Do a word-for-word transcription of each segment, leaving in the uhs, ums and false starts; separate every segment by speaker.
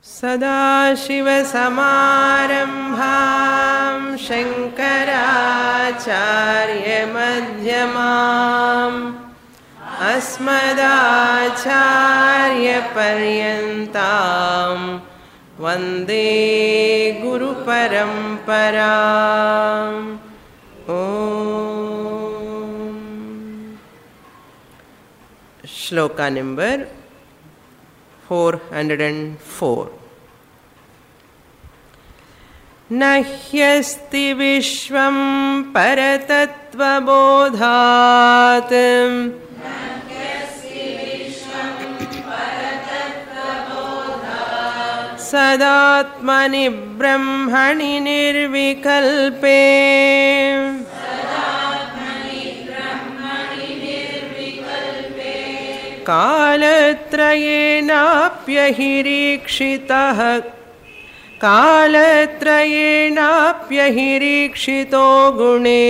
Speaker 1: सदाशिवसमारम्भां शङ्कराचार्यमध्यमाम् अस्मदाचार्यपर्यन्तां वन्दे गुरुपरम्पराम्. Om. Shloka number four hundred four. न ह्यस्ति विश्वं परतत्त्वबोधात् सदात्मनि ब्रह्मणि निर्विकल्पे कालत्रयेणाप्यहिरीक्षितः कालत्रयेणाप्यहिरीक्षितो गुणे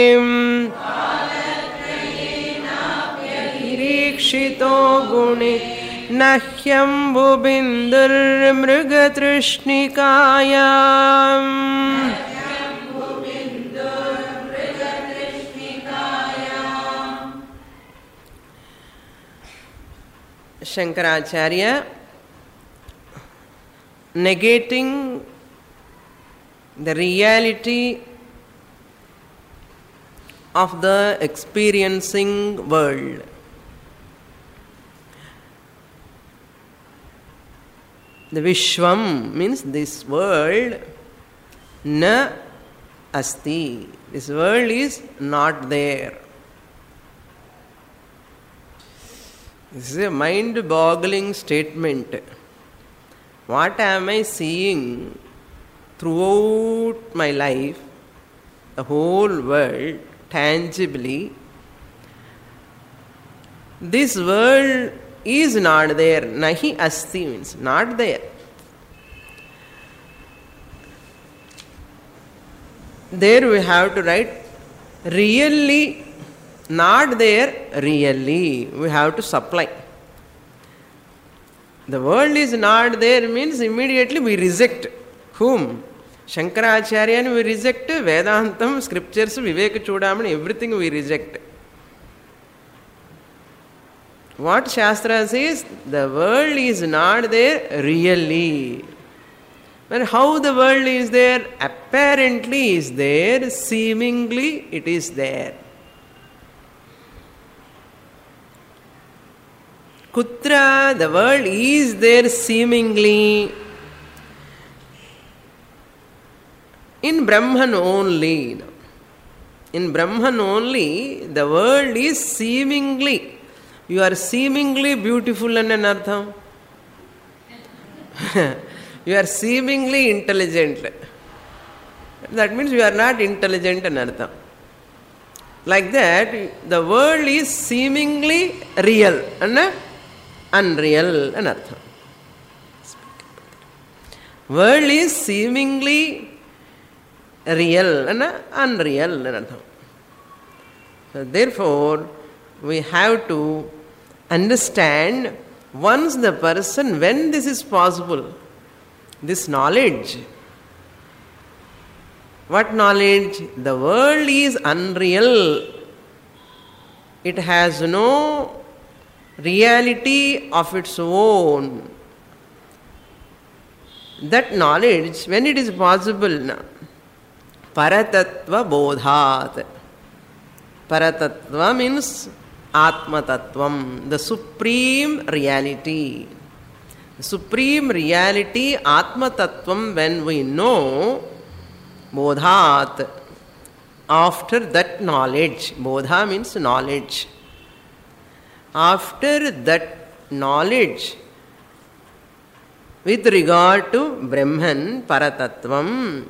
Speaker 1: हिरीक्षितो गुणे न ह्यम्बुबिन्दुर्मृगतृष्णिकायाम् Shankaracharya negating the reality of the experiencing world. The Vishwam means this world, na asti. This world is not there. This is a mind-boggling statement. What am I seeing throughout my life, the whole world, tangibly? This world is not there. Nahi asti means not there. There we have to write really. Not there, really. We have to supply. The world is not there means immediately we reject. Whom? Shankaracharya we reject, Vedantam, scriptures, Viveka Chudamani, everything we reject. What Shastra says? The world is not there, really. But how the world is there? Apparently is there, seemingly it is there. Kutra, the world is there seemingly. In Brahman only. In Brahman only, the world is seemingly. You are seemingly beautiful and an artham. You are seemingly intelligent. That means you are not intelligent and artham. Like that, the world is seemingly real and unreal and artham. World is seemingly real and unreal and artham. So therefore, we have to understand once the person, when this is possible, this knowledge. What knowledge? The world is unreal. It has no reality of its own. That knowledge, when it is possible, Paratattva bodhat. Paratattva means Atma Tattvam, the supreme reality. The supreme reality, Atma Tattvam, when we know, bodhat, after that knowledge, bodha means knowledge. After that knowledge, with regard to Brahman, Paratattvam,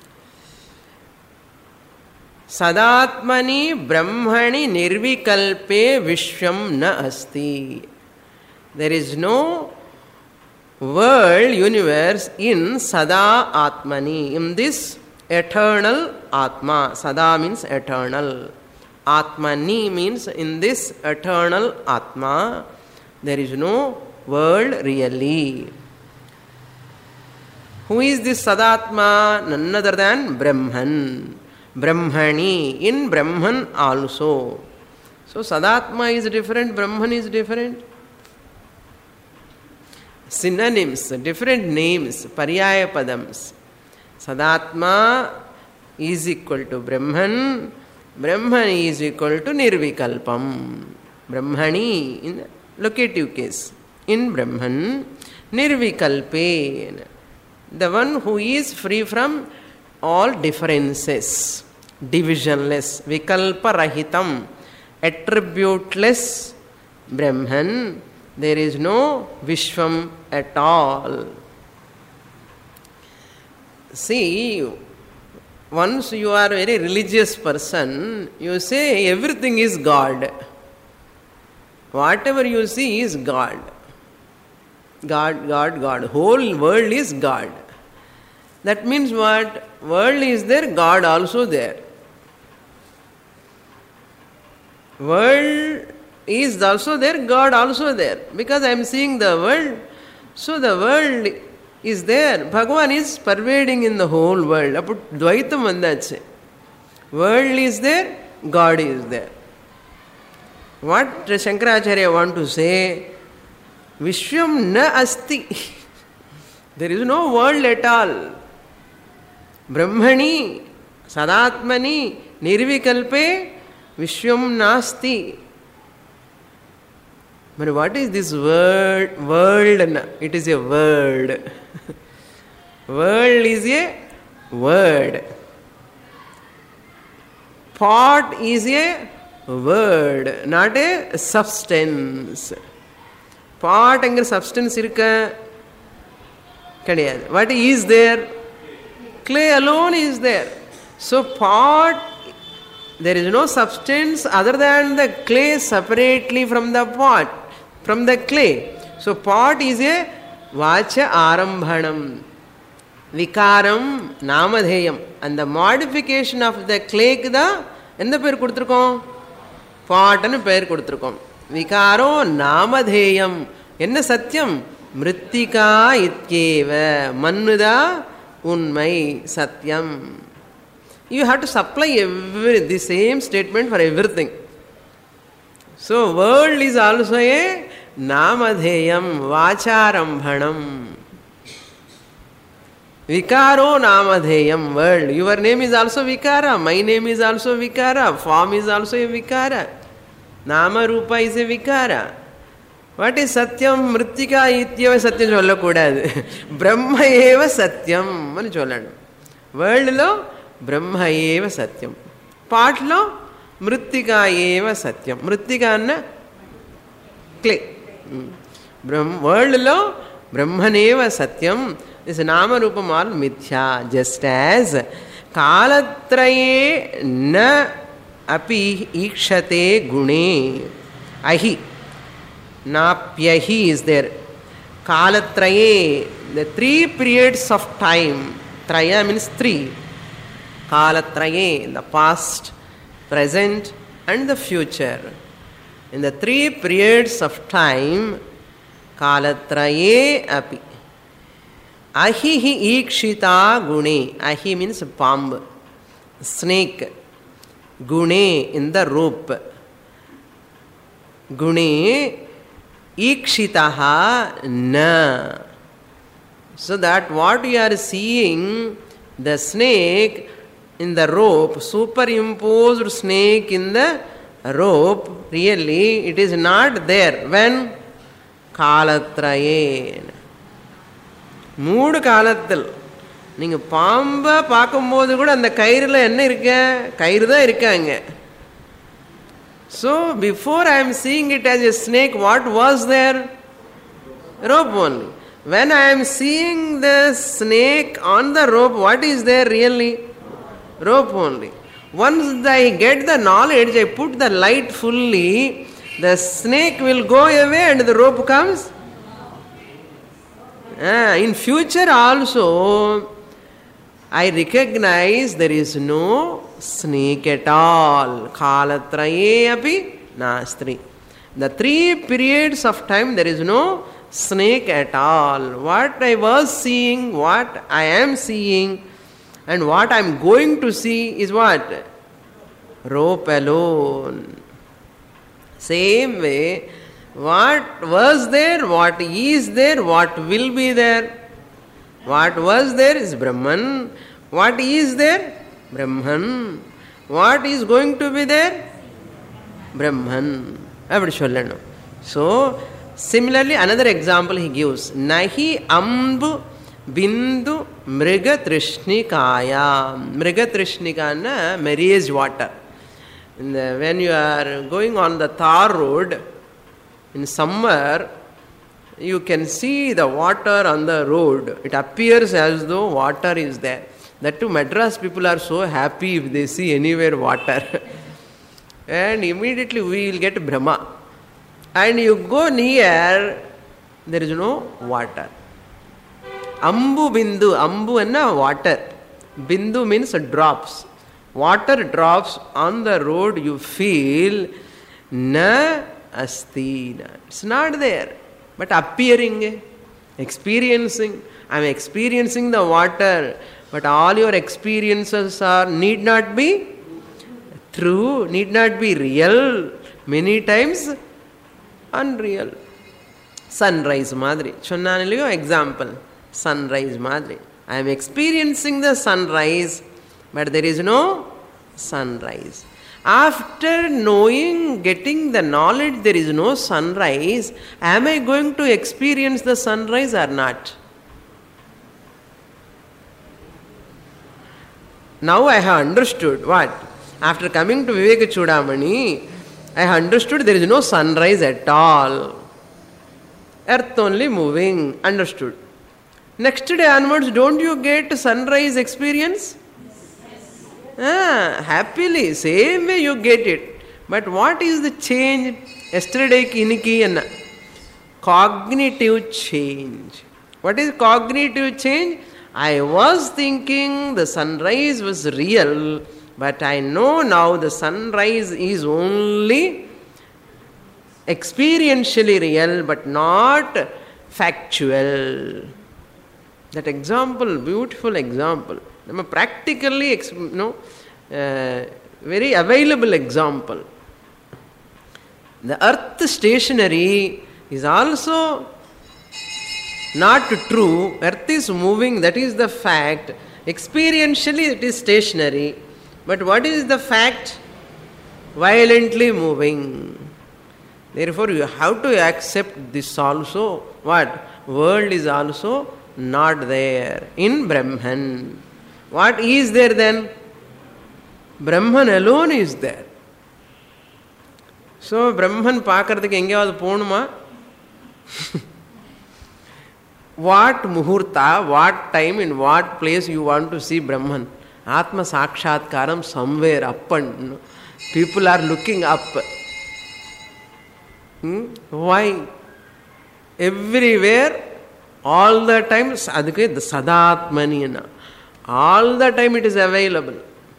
Speaker 1: Sadatmani Brahmani Nirvikalpe Vishwam na asti. There is no world, universe in Sada Atmani, in this eternal Atma. Sada means eternal. Atmani means in this eternal Atma, there is no world really. Who is this Sadatma? None other than Brahman. Brahmani. In Brahman also. So Sadatma is different, Brahman is different. Synonyms, different names, Paryaya Padams. Sadatma is equal to Brahman. Brahman is equal to Nirvikalpam. Brahmani in locative case. In Brahman, Nirvikalpe. The one who is free from all differences. Divisionless. Vikalpa Rahitam. Attributeless Brahman. There is no Vishwam at all. See, once you are a very religious person, you say everything is God. Whatever you see is God. God, God, God. Whole world is God. That means what? World is there, God also there. World is also there, God also there. Because I am seeing the world, so the world is there. Bhagavan is pervading in the whole world. Appu Dvaitam vandache. World is there, God is there. What Shankaracharya want to say? Vishwam na asti. There is no world at all. Brahmani, Sadatmani, Nirvikalpe, Vishwam nasti. But what is this word? World. It is a word. World is a word. Pot is a word, not a substance. Pot and substance irukka kadiyadu. What is there? Clay alone is there. So pot, there is no substance other than the clay separately from the pot, from the clay. So pot is a vacha arambhanam, vikaram namadheyam. And the modification of the clay ku da endha per kuduthirkom? Pot anu per kuduthirkom. Vikaro namadheyam. Enna satyam? Mrittika ityeva. Mannuda unmai satyam. You have to supply every, the same statement for everything. So world is also a namadheyam, vacharambhanam. Vikaro namadheyam, world. Your name is also vikara, my name is also vikara, form is also a vikara, nama rupa is a vikara. What is satyam? Mrittika ityeva satyam sollakudadu. Brahma eva satyam ani solladu. World lo Brahma eva satyam. Part lo Mrittika eva satyam. Mrittika anna clay. World lo Brahman eva satyam. This nama rupam all mithya. Just as kalatraye na api ikshate gune. Ahi. Napyahi is there. Kalatraye. The three periods of time. Traya means three. Kalatraye, the past, present and the future. In the three periods of time, Kalatraye api. Ahihi ikshita gune. Ahi means palm, snake. Gune in the rope. Gune ikshitaha na. So that what you are seeing, the snake in the rope, superimposed snake in the rope, really it is not there. When? Kalatraye. மூடு காலத்தில் நீங்கள் பாம்பை பார்க்கும்போது கூட அந்த கயிறில் என்ன இருக்க? கயிறு தான் இருக்காங்க. So before I am seeing it as a snake, what was there? Rope only. When I am seeing the snake on the rope, what is there really? Rope only. Once I get the knowledge, I put the light fully, the snake will go away and the rope comes. Ah, in future also, I recognize there is no snake at all. Kalatraye api nastri. The three periods of time there is no snake at all. What I was seeing, what I am seeing, and what I am going to see is what? Rope alone. Same way, what was there, what is there, what will be there. What was there is Brahman. What is there? Brahman. What is going to be there? Brahman. So, similarly, another example he gives. Nahi ambu bindu mriga trishnikaya. Mriga trishnika na marriage water. In the, when you are going on the tar road, in summer, you can see the water on the road. It appears as though water is there. That too, Madras people are so happy if they see anywhere water. And immediately we will get Brahma. And you go near, there is no water. Ambu bindu. Ambu enna water. Bindu means drops. Water drops on the road, you feel na asti. It's not there. But appearing, experiencing. I am experiencing the water. But all your experiences are need not be true, need not be real. Many times unreal. Sunrise madri. Chonnaniliyo example. Sunrise madri. I am experiencing the sunrise, but there is no sunrise. After knowing, getting the knowledge there is no sunrise, am I going to experience the sunrise or not? Now I have understood what? After coming to Viveka Chudamani, I have understood there is no sunrise at all. Earth only moving. Understood. Next day onwards, don't you get sunrise experience? Ah, happily, same way you get it. But what is the change? Yesterday kiniki and cognitive change. What is cognitive change? I was thinking the sunrise was real, but I know now the sunrise is only experientially real, but not factual. That example, beautiful example. Practically, you know, uh, very available example. The earth stationary is also not true. Earth is moving, that is the fact. Experientially it is stationary. But what is the fact? Violently moving. Therefore you have to accept this also. What? World is also not there in Brahman. What is there then? Brahman alone is there. So Brahman paakradhikku engeyavadu ponuma? What muhurta, what time, in what place you want to see Brahman? Atma Sakshatkaram somewhere up and people are looking up. Hmm? Why? Everywhere, all the time, adhike the Sadatmani. All the time it is available.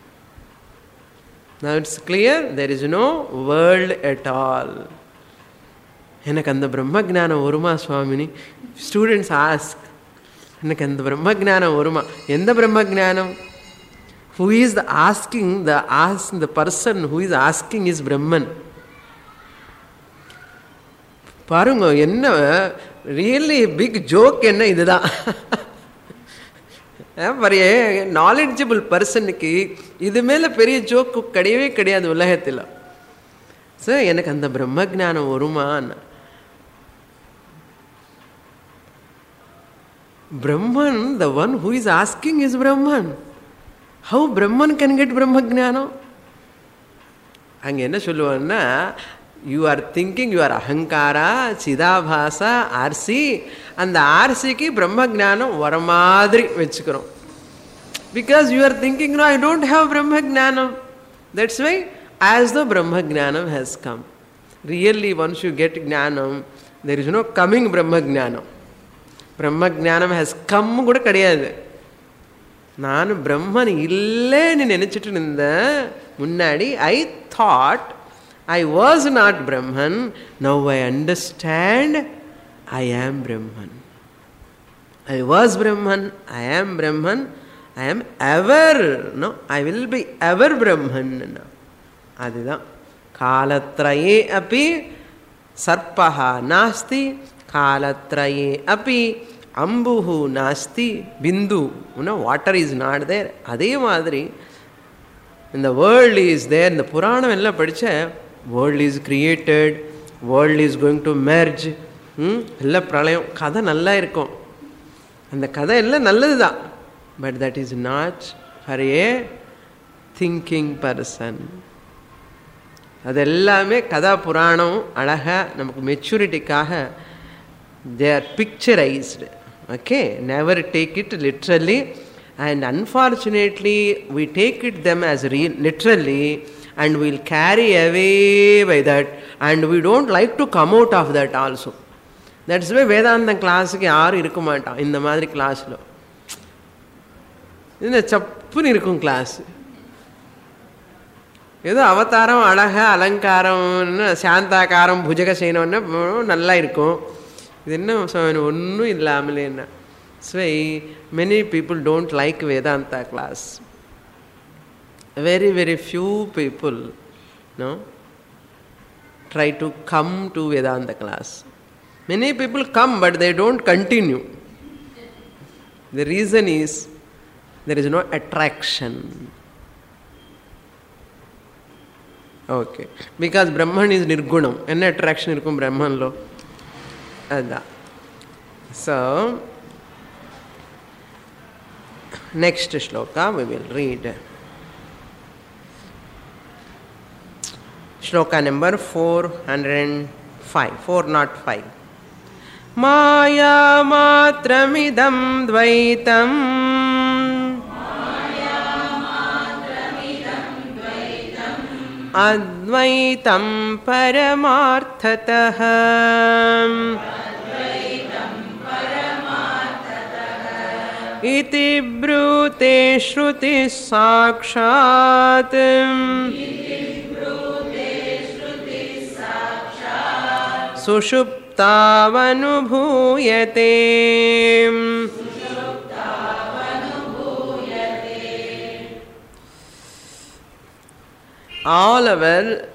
Speaker 1: Now it's clear, there is no world at all. Enakanda Brahma Jnana Varuma Swamini. Students ask, Enakanda Brahma Jnana Varuma. Yenda Brahma Jnanam? Who is the asking, the ask, the person who is asking is Brahman. Parungo, enna, really big joke enna idudha. For a knowledgeable person ki, idu mela periya joke kadiyave kadiyadu ullahathila. So, enakanda Brahma Jnana Varuma. Brahman, the one who is asking is Brahman. How Brahman can get Brahma Jnana? Angenna solluvanna, you are thinking you are Ahankara, Chidabhasa, R C, and the R C ki Brahma Jnana Varamadri vechukrom. Because you are thinking, no, I don't have Brahma Jnana. That's why, as the Brahma Jnanam has come. Really, once you get Jnanam, there is no coming Brahma Jnanam. Brahma Jnanam has come kuda kadiyadu. Nanu Brahman ille ni nenichittu nindha munnadi I thought I was not Brahman. Now I understand I am Brahman. I was Brahman, I am Brahman, I am ever, no, I will be ever Brahman. Adida. Kalatraye api sarpaha nasti, kalatraye api ambuhu nasti, bindu. You know, water is not there. Adhe madri, when the world is there, in the Purana ella padicha, world is created, world is going to merge. Ella pralayam, kada nalla irukum. And the kada ella nalladha. But that is not for a thinking person. Adellame kada Puranam, alaha, namak maturity kaha, they are picturized. Okay? Never take it literally. And unfortunately, we take it them as real, literally, and we'll carry away by that. And we don't like to come out of that also. That's why Vedanta class ki yaar irukumata in the madri class lo. In a chappuni irukum class. Edo avataram alaha alankaram shantakaram bhujaka sena nalla irukum. Idenna so onnu illamale. That's why many people don't like Vedanta class. Very, very few people, no, try to come to Vedanta class. Many people come, but they don't continue. The reason is there is no attraction. Okay. Because Brahman is Nirgunam. Any attraction irkum Brahman lo? Ada. So, next shloka we will read. Shloka number four hundred five. four oh five. Maya matramidam dvaitam Advaitam paramarthatah Iti brute shruti sakshat Sushuptavanubhuyate. All our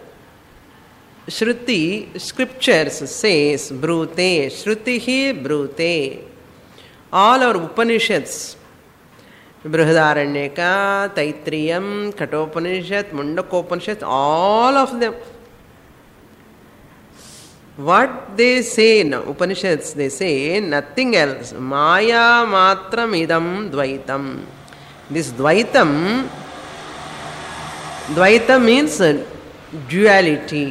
Speaker 1: Shruti scriptures says brute, Shrutihi brute. All our Upanishads, Brihadaranyaka, Taitriyam, Kathopanishad, Mundakopanishad, all of them, what they say in Upanishads, they say nothing else. Maya matram idam dvaitam. This dvaitam, dvaita means duality.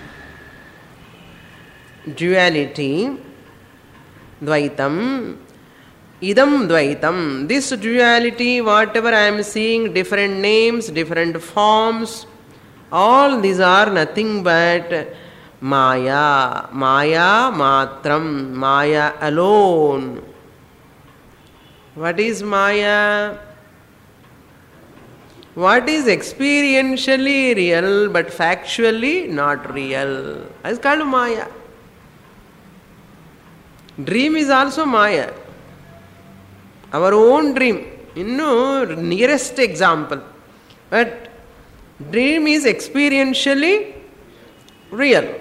Speaker 1: Duality, dvaitam, idam dvaitam. This duality, whatever I am seeing, different names, different forms, all these are nothing but Maya, Maya matram, Maya alone. What is Maya? What is experientially real but factually not real? It's called Maya. Dream is also Maya. Our own dream. Innu nearest example. But dream is experientially real.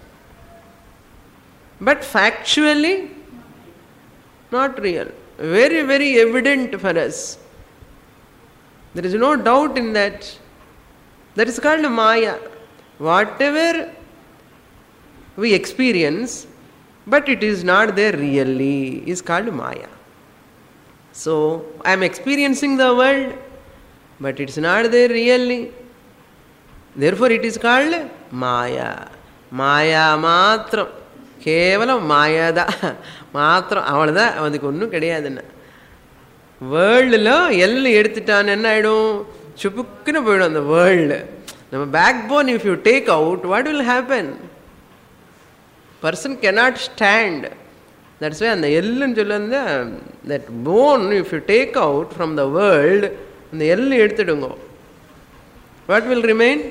Speaker 1: But factually not real. Very, very evident for us. There is no doubt in that. That is called Maya. Whatever we experience, but it is not there really, is called Maya. So, I am experiencing the world, but it is not there really. Therefore, it is called Maya. Maya matram. Kevalam Maya da. Matram. Avada, avadhukku onnum kediyadunna. World lo ellu edutittan enna aidum chupukkunu poidum the world. Nama backbone if you take out, what will happen? Person cannot stand. That's why and the ellu sollanda that bone if you take out from the world, and the ellu edutidungo, what will remain?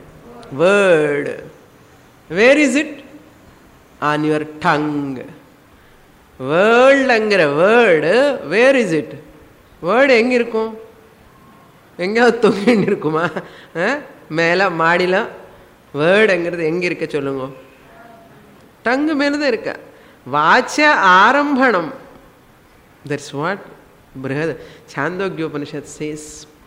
Speaker 1: Word. Where is it? On your tongue. வேர்ல்டுங்கிற word where is it? Word எங்கே இருக்கும்? எங்கேயாவது தொங்கின்னு இருக்குமா? மேலே மாடியில் வேர்டுங்கிறது எங்கே இருக்க சொல்லுங்க? டங்கு மேலே தான் இருக்க. வாச்ச ஆரம்பணம். That's what Brihad Chandogya Upanishad says.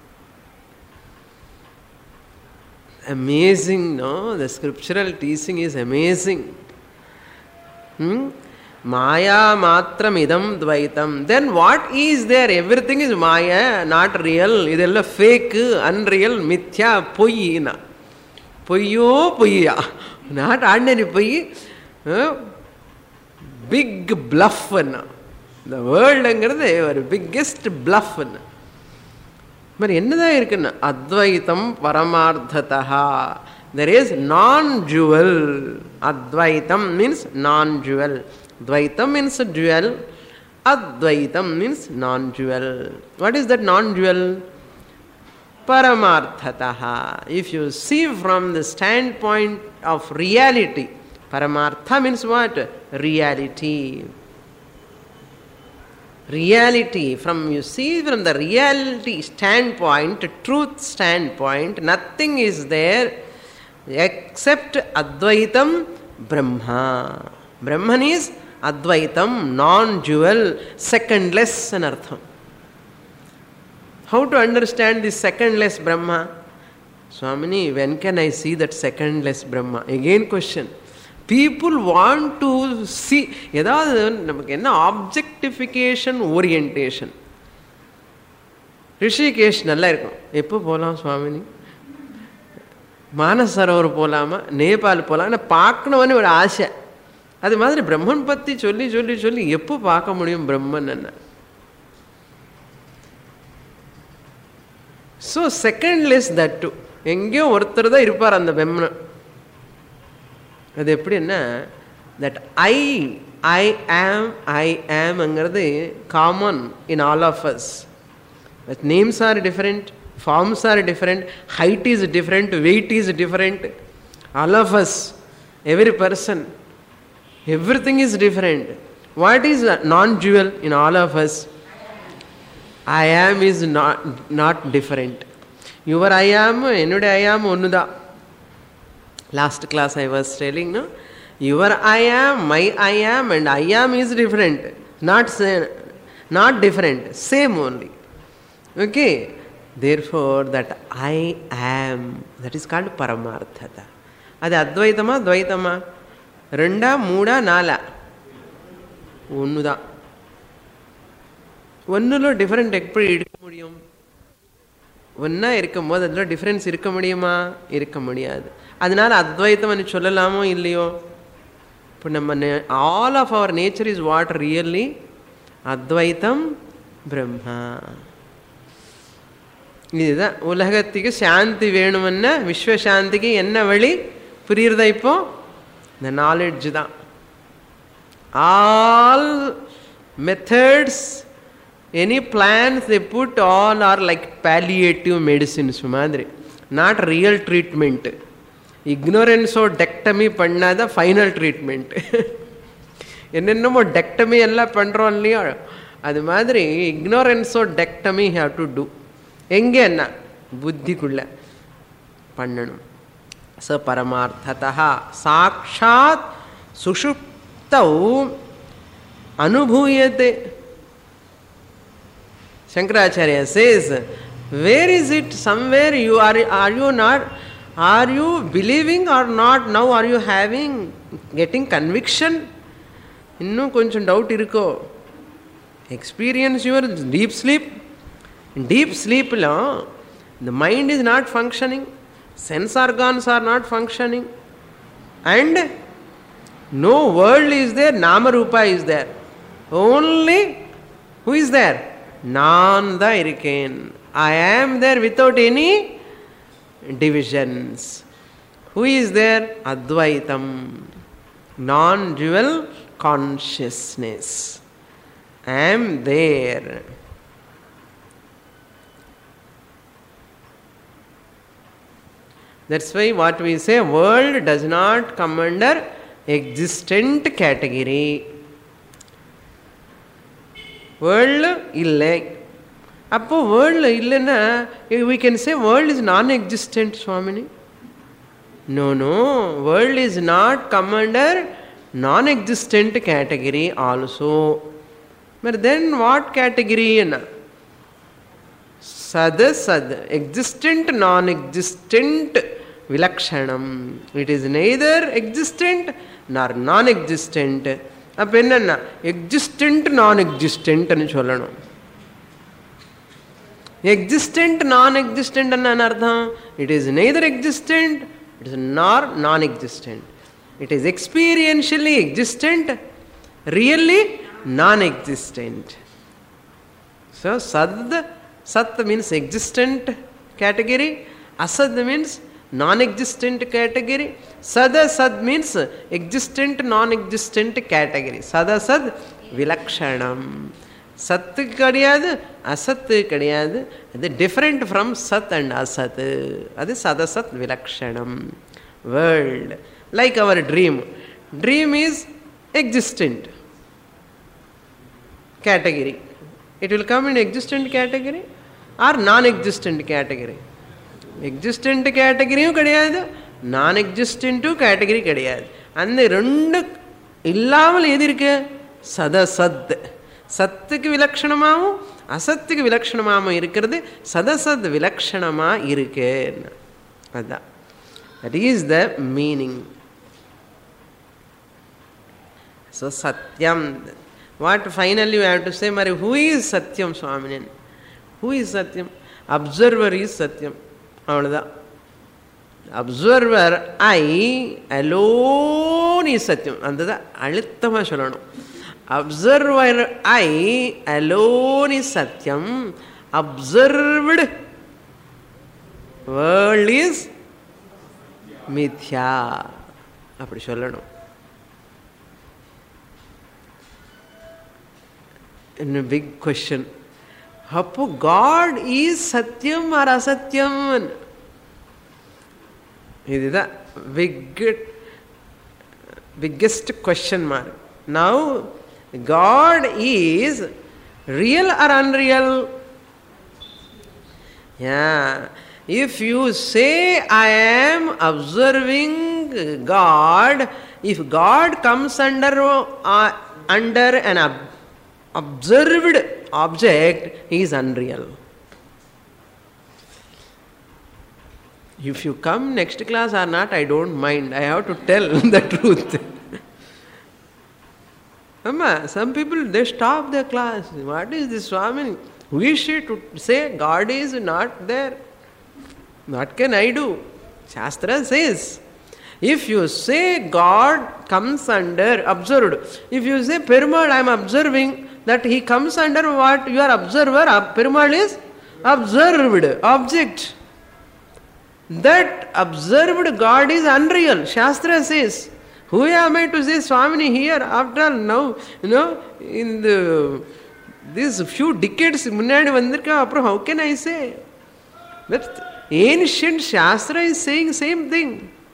Speaker 1: Amazing, no? The scriptural teaching is amazing. Hmm? Maya matram idam dvaitam. Then what is there? Everything is Maya, not real. Idella fake, unreal, mithya, poyina. Poyo, poya. Not ordinary poy. Uh, big bluff. The world is the biggest bluff. But என்னதான் இருக்குன்னா அத்வைதம் பரமார்த்ததா. There is non-dual. Advaitam means non-dual. Dvaitam means dual. Advaitam means non-dual. What is that non-dual? Paramarthataha. If you see from the standpoint of reality, Paramartha means what? Reality. Reality, from you see from the reality standpoint, truth standpoint, nothing is there except Advaitam Brahma. Brahman is Advaitam, non-dual, secondless anartham. How to understand this secondless Brahma? Swamini, when can I see that secondless Brahma? Again question. People want to see, ஏதாவது நமக்கு என்ன objectification orientation. Rishikesh நல்லா இருக்கும். எப்போ போகலாம் சுவாமினி? மானசரோவர் போகலாமா, நேபாள் போகலாம், ஆனால் பார்க்கணும்னு ஒரு ஆசை. அது மாதிரி பிரம்மன் பற்றி சொல்லி சொல்லி சொல்லி எப்போ பார்க்க முடியும் பிரம்மன் என்ன? ஸோ செகண்ட்லெஸ் தட் டு எங்கேயோ ஒருத்தர் தான் இருப்பார் அந்த பிரம்மன். அது எப்படின்னா that I I am I ஆம்ங்கிறது common in all of us. But names are different, forms are different, height is different, weight is different. All of us, every person, everything is different. What is நான்-dual in all of us? I am is not not different. Your I am, என்னுடைய ஐ ஆம் ஒன்று தான். Last class I was telling, no? Your I am, my I am, and I am is different. Not same, not different, same only. Okay? Therefore, that I am, that is called Paramarthata. Adi Advaitama, Dvaitama? Renda, Mooda, Nala? Onnu da. Onnulo different eppadi irukka mudiyum? ஒன்றா இருக்கும் போது அதில் difference இருக்க முடியுமா? இருக்க முடியாது. அதனால் அத்வைத்தம் అని சொல்லலாமோ இல்லையோ? இப்போ நம்ம all of our nature is what really? அத்வைத்தம் பிரம்மா. இதுதான் உலகத்துக்கு சாந்தி வேணும்னா விஸ்வசாந்திக்கு என்ன வழி புரியுறதா? இப்போ இந்த நாலெட்ஜ் தான். All methods, any plans they put, all are like palliative medicines madri, not real treatment. Ignorance or dectomy pannada final treatment. என்னென்னமோ டெக்டமி எல்லாம் பண்ணுறோம் இல்லையோ, அது மாதிரி ignorance or dectomy have to do. எங்கே என்ன புத்திக்குள்ள பண்ணணும். ச பரமார்த்ததா சாக்ஷாத் சுஷுப்தௌ அனுபூயதே. Shankaracharya says, where is it? Somewhere you are, are you not, are you believing or not? Now are you having, getting conviction? Innum koncham doubt irukko. Experience your deep sleep. In deep sleep, la, the mind is not functioning, sense organs are not functioning, and no world is there, Nama Rupa is there. Only who is there? நான் தான் இருக்கேன். I am there without any divisions. Who is there? Advaitam, non-dual consciousness. I am there. That's why what we say, world does not come under existent category. World இல்லை. அப்போ world இல்லைன்னா we can say world is non-existent, Swamini. No, no, world is not come under non-existent category also. But then what category? Sad, sad, existent, non-existent, vilakshanam. It is neither existent nor non-existent. அப்போ என்னன்னா existent நான் எக்ஸிஸ்டன்ட்னு சொல்லணும். Existent நான் existent என்ன அர்த்தம்? It is neither existent, it is nor non existent. It is experientially existent, really non existent. So sat, sat means existent category, asat means non-existent category, sadasad means existent non-existent category. Sadasad vilakshanam. Sat kadiyadu, asat kadiyadu. It is different from sat and asat. That is sadasat vilakshanam. World. Like our dream. Dream is existent category. It will come in existent category or non-existent category. Existent கேட்டகரியும் கிடையாது, நான் எக்ஸிஸ்டன்ட்டும் category கிடையாது. அந்த ரெண்டு இல்லாமல் எது இருக்கு? சதசத். சத்துக்கு விலக்ஷணமாகவும் அசத்துக்கு விலக்ஷணமாகவும் இருக்கிறது சதசத் விலக்ஷணமாக இருக்கு. அதுதான், that is the meaning. So satyam, what finally you have to say, మరి ஹூ இஸ் சத்யம் சுவாமினன்? Who is satyam? Observer is satyam. அவ்வளோதான். அப்சர்வர் ஐ அலோன் இஸ் சத்தியம். அந்த தான் அழுத்தமாக சொல்லணும். Observer I alone is satyam. Observed world is mithya. அப்படி சொல்லணும். இன்னும் பிக் கொஸ்டின், அப்போ god is satyam or asatyam? இதுதான் big biggest question mark. Now god is real or unreal? If you say I am observing god, if god comes under under an observed object, he is unreal. If you come next class or not, I don't mind. I have to tell the truth. Amma, some people, they stop their class. What is this, Swami? Wish to say God is not there. What can I do? Shastra says, if you say God comes under observed, if you say Perumal I am observing, that he comes under what? You are observer. Perumal is observed object. That observed God is unreal. Shastra says, who am I to say Swamini here? After all, now, you know, in the these few decades munnadi vandirka, appo how can I say? But ancient Shastra is saying same thing.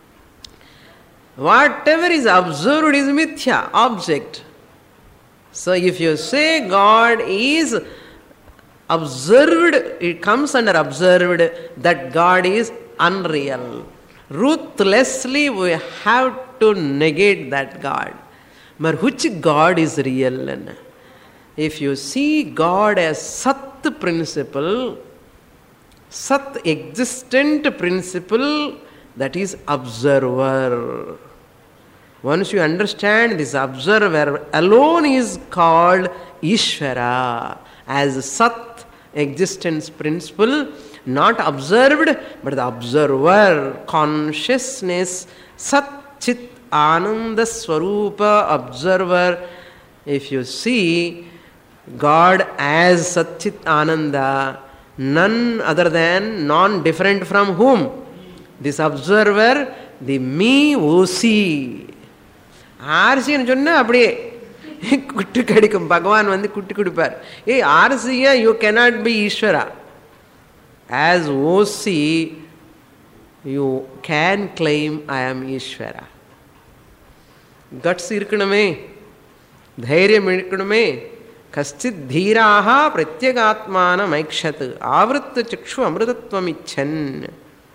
Speaker 1: Whatever is observed is mithya, object. So if you say God is observed, it comes under observed, that God is unreal. Ruthlessly we have to negate that God. But which God is real? If you see God as Sat principle, Sat existent principle, that is observer. Once you understand this observer alone is called Ishvara, as Sat existence principle, not observed but the observer, consciousness, Sat Chit Ananda Swarupa observer. If you see God as Sat Chit Ananda, none other than, non-different from whom? This observer, the me O C. ஆர்சின்னு சொன்னால் அப்படியே குட்டு கடிக்கும். பகவான் வந்து குட்டி கொடுப்பார். ஏ ஆர்சியா, you cannot be Ishwara. As OC you can claim I am Ishwara. Cuts இருக்கணுமே, தைரியம் இருக்கணுமே. Kaschid dhiraha pratyagatmana maikshat avritta chakshu amrutatvam icchan.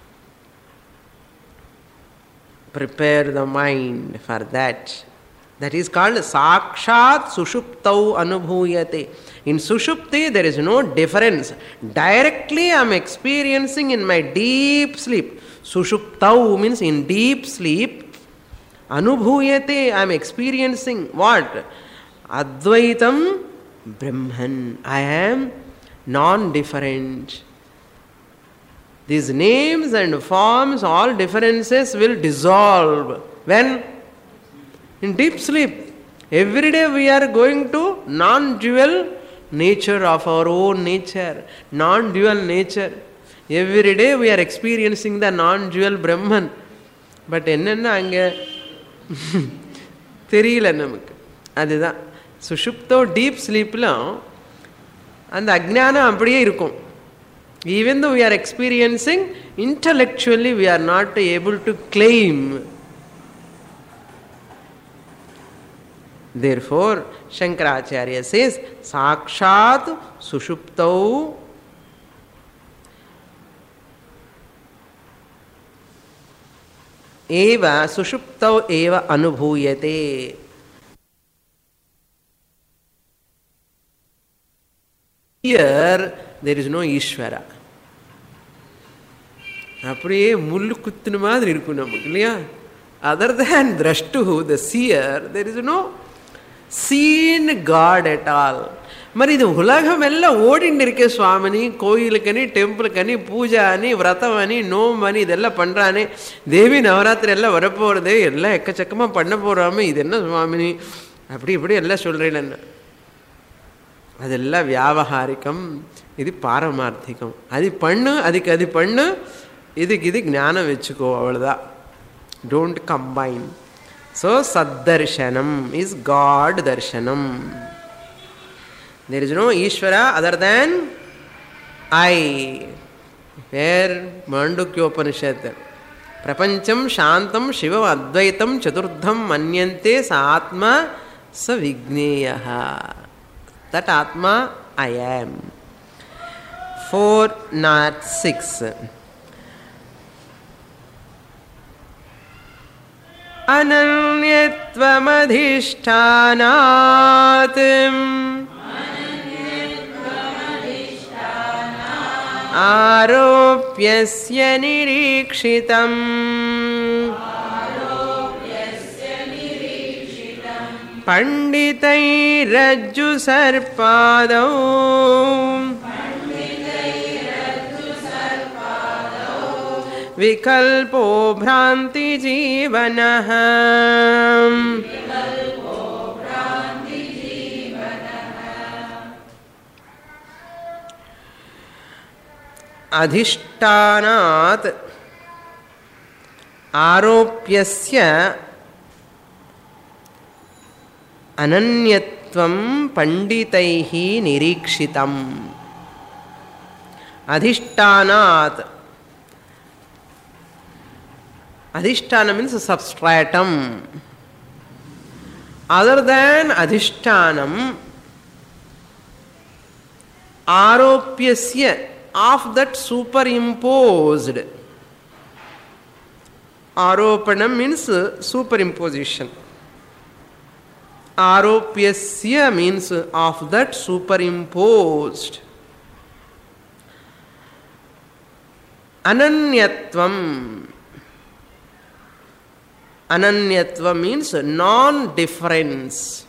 Speaker 1: Prepare the mind for that. That is called sakshat sushuptau anubhuyate. In sushupti there is no difference. Directly I am experiencing in my deep sleep. Sushuptau means in deep sleep. Anubhuyate, I am experiencing what? Advaitam Brahman. I am non-different. These names and forms, all differences will dissolve. When? In deep sleep. Every day we are going to non-dual nature of our own nature. Non-dual nature. Every day we are experiencing the non-dual Brahman. But என்னென்ன அங்கே தெரியல நமக்கு. அதுதான் சுஷுப்தோ deep ஸ்லீப்லாம் அந்த அஜ்ஞானம் அப்படியே இருக்கும். Even though we are experiencing, intellectually we are not able to claim. Therefore, Shankaracharya says, Sakshat Sushuptau Eva Sushuptau Eva Anubhuyate. Here, there is no Ishvara. அப்படியே முள்ளு குத்துன மாதிரி இருக்கும் நமக்கு இல்லையா? Other than Drashtu, the seer, there is no seen God at all. మరి ఇది ఉలగం ఎல்லாம் ఓడిండి இருக்கே சுவாமினி, கோயிலுக்கனி டெம்பிளுக்கனி பூஜை அனி விரதம் அனி நோம் அனி இதெல்லாம் பண்ணுறானே, தேவி நவராத்திரி எல்லாம் வரப்போகிறது, எல்லாம் எக்கச்சக்கமாக பண்ண போகிறாமே, இது என்ன சுவாமினி அப்படி இப்படி எல்லாம் சொல்கிறேன்னு. அதெல்லாம் வியாவகாரிக்கம், இது பாரமார்த்திகம். அது பண்ணு, அதுக்கு அது பண்ணு, இதுக்கு இது ஞானம் வச்சுக்கோ, அவ்வளோதான். Don't combine. So satdarshanam is god darshanam. There is no Ishvara other than I. Where Mandukyopanishad. Prapancham Shantam Shivam Advaitam Chaturdham Manyante Sa Atma Sa Vigneyaha. That Atma I am. four oh six. Ananyatvamadhishthanat आरोप्यस्य निरीक्षितं पंडितैरज्जु सर्पादौ विकल्पो भ्रांति जीवनः. अधिष्ठानात् आरोप्यस्य अनन्यत्वं पंडितैः निरीक्षितम्. अधिष्ठानात्, अधिष्ठान means substratum. Other than अधिष्ठानम, आरोप्यस्य, of that superimposed. Aropanam means superimposition. Aropyasya means of that superimposed. Ananyatvam. Ananyatva means non-difference.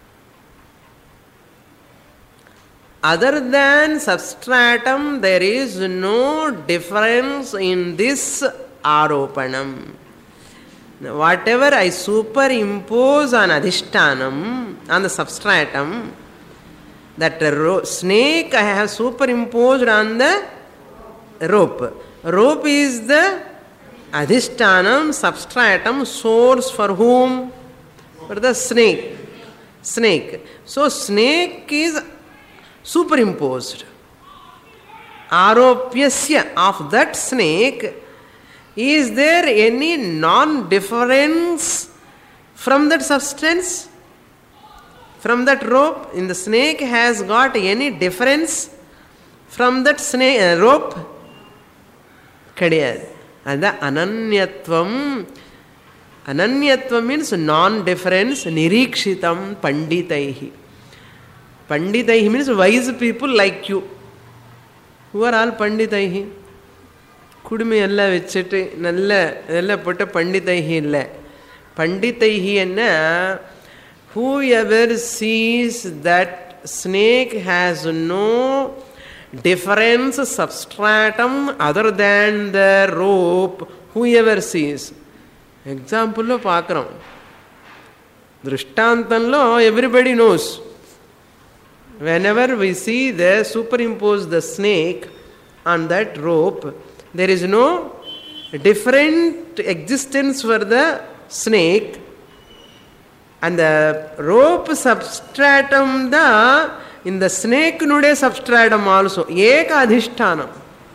Speaker 1: Other than substratum, there is no difference in this aropanam. Whatever I superimpose on adhishtanam, on the substratum, that ro- snake I have superimposed on the rope. Rope is the adhishtanam, substratum, source for whom? For the snake. Snake. So snake is superimposed. Aropyasya, of that snake, is there any non-difference from that substance? from that rope? In the snake has got any difference from that snake uh, rope? Kadiyad. And the ananyatvam. Ananyatvam means non-difference. Nirikshitam panditaihi. Panditaihi means wise people like you. Who are all panditaihi? Kudumi alla vechittu nalla ella potta panditaihi illa. Panditaihi enna whoever sees that snake has no difference substratum other than the rope, whoever sees. Example lo paakram. Drishtantanlo everybody knows. Whenever we see the superimpose the snake on that rope, there is no different existence for the snake, and the rope substratum da in the snake nude substratum also. Eka adhishtanam.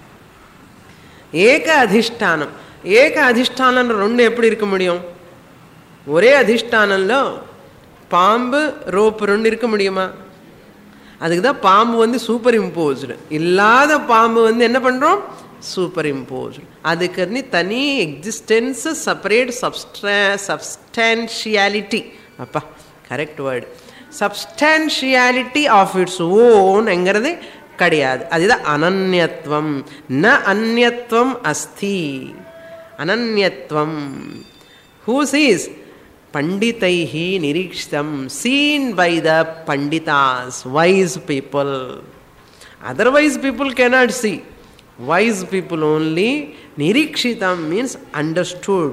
Speaker 1: Eka adhishtanam. Eka adhishtanam rendu eppadi irukka mudiyum? Ore adhishtanamlo பாம்பு rope ரெண்டு இருக்க முடியுமா? அதுக்கு தான் பாம்பு வந்து super imposed. இல்லாத பாம்பு வந்து என்ன பண்ணுறோம்? சூப்பர் இம்போஸ்டு. அதுக்கு தனி எக்ஸிஸ்டன்ஸ், செப்பரேட் சப்ஸ்ட்ரா சப்ஸ்டான்ஷியாலிட்டி அப்பா correct word substantiality of its own என்கிறது கிடையாது. அதுதான் அனன்யத்துவம். ந அந்யத்துவம் அஸ்தி. அனன்யத்துவம். Who sees? Panditaihi nirikshitam, seen by the panditas, wise people. Otherwise people cannot see. Wise people only. Nirikshitam means understood.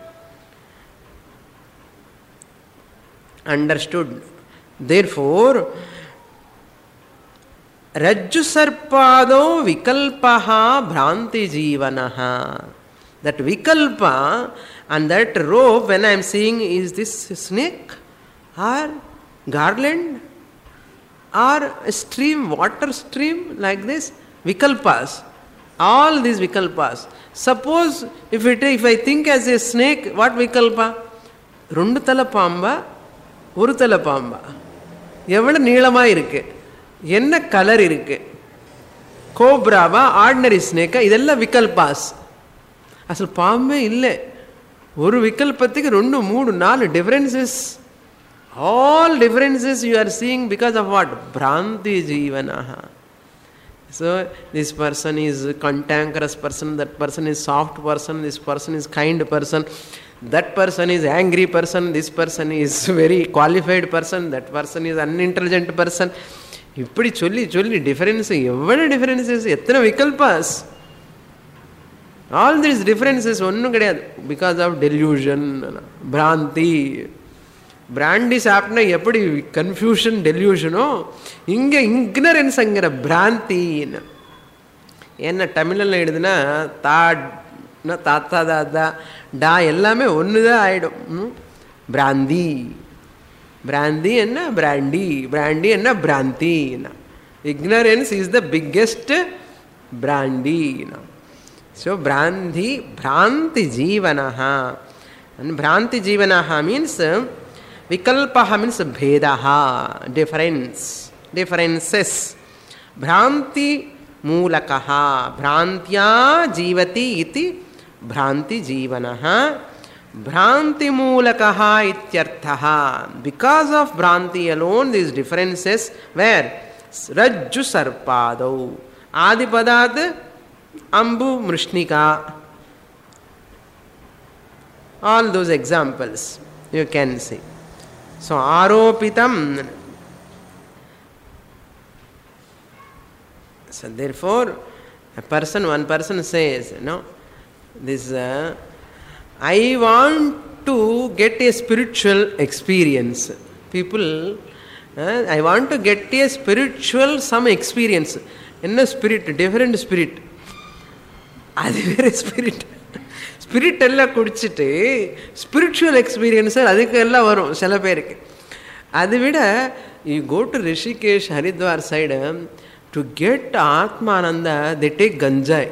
Speaker 1: Understood. Therefore, Rajju sarpado vikalpaha bhranti jivanaha. That vikalpa and that rope, when I am seeing, is this snake or garland or a stream, water stream, like this? Vikalpas. All these vikalpas. Suppose if it if I think as a snake, what vikalpa? Rundu thala pamba, oru thala pamba. Evada neelama irukku? Enna color irukku? Cobra va, ordinary snake, idella vikalpas. అసలు పాంబే ఇల్లే. ஒரு விகல்பத்துக்கு ரெண்டு மூணு நாலு differences. All differences you are seeing because of what? பிராந்தி ஜீவனஹ. So this person is cantankerous person, that person is soft person, this person is kind person, that person is angry person, this person is very qualified person, that person is unintelligent person. இப்படி சொல்லி சொல்லி difference எவ்வளோ differences, எத்தனை விகல்பாஸ். All these differences ஒன்றும் கிடையாது. Because of delusion, bhranti. Brandy சாப்பிட்னா எப்படி confusion டெல்யூஷனோ, இங்கே இக்னரன்ஸுங்கிற பிராந்தின்னு. ஏன்னா தமிழில் எழுதுனா தாட்னா தாத்தா தாத்தா டா எல்லாமே ஒன்று தான் ஆகிடும். பிராந்தி. பிராந்தி என்ன? பிராண்டி. பிராண்டி என்ன? Bhranti. Ignorance is the biggest brandy. So Brandhi, Bhranti Jivanaha. And Bhranti Jivanaha means Vikalpaha means Bhedaha, difference, differences. Bhranti Mulakaha, Bhrantya Jivati iti Bhranti Jivanaha. Bhranti Mulakaha ityarthaha. Because of Bhranti alone, these differences where Rajju Sarpado, Adipadat Ambu Mrishnika, all those examples you can see. So Aropitam. So therefore, a person, one person says, you know, this uh, I want to get a spiritual experience. People, uh, I want to get a spiritual some experience. In a spirit, different spirit. அது வேறு spirit. Spirit எல்லாம் குடிச்சிட்டு spiritual experience அதுக்கு எல்லாம் வரும் சில பேருக்கு. அதை விட you go to Rishikesh, Haridwar side to get atmananda the take கஞ்சாய்.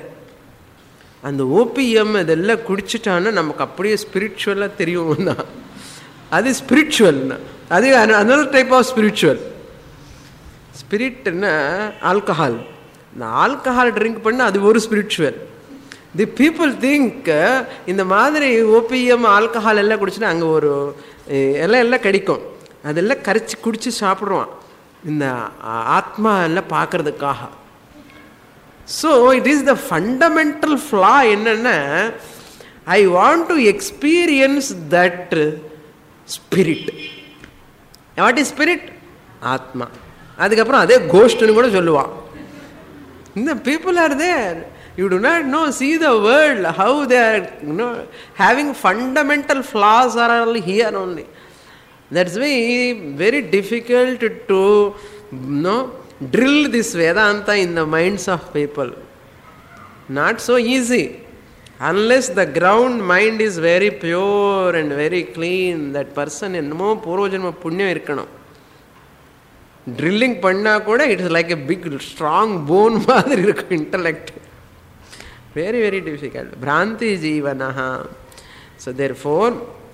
Speaker 1: அந்த ஓபிஎம் இதெல்லாம் குடிச்சிட்டான்னா நமக்கு அப்படியே ஸ்பிரிச்சுவலாக தெரியும் தான். அது ஸ்பிரிச்சுவல். அது another type of spiritual. ஸ்பிரிட்னா ஆல்கஹால். இந்த ஆல்கஹால் ட்ரிங்க் பண்ண அது ஒரு ஸ்பிரிச்சுவல். தி பீப்புள் திங்க் இந்த மாதிரி ஓபிஎம் ஆல்கஹால் எல்லாம் குடிச்சுன்னா அங்கே ஒரு எல்லாம் எல்லாம் கிடைக்கும், அதெல்லாம் கரைச்சி குடிச்சு சாப்பிடுவான் இந்த ஆத்மா எல்லாம் பார்க்கறதுக்காக. So it is the fundamental flaw. என்னன்னா, I want to experience that spirit. What is spirit? Atma. அதுக்கப்புறம் அதே கோஷ்டுன்னு கூட சொல்லுவான். இந்த people are there. You do not know, see the world, how they are, you know, having fundamental flaws are all here only. That's why very difficult to, you know, drill this Vedanta in the minds of people. Not so easy. Unless the ground mind is very pure and very clean, that person என்னமோ பூர்வஜன்ம புண்ணியம் இருக்கணும். Drilling பண்ணால் கூட it is like a big strong bone மாதிரி இருக்கும் intellect. Very, very difficult. Bhranti jivanaha. So therefore,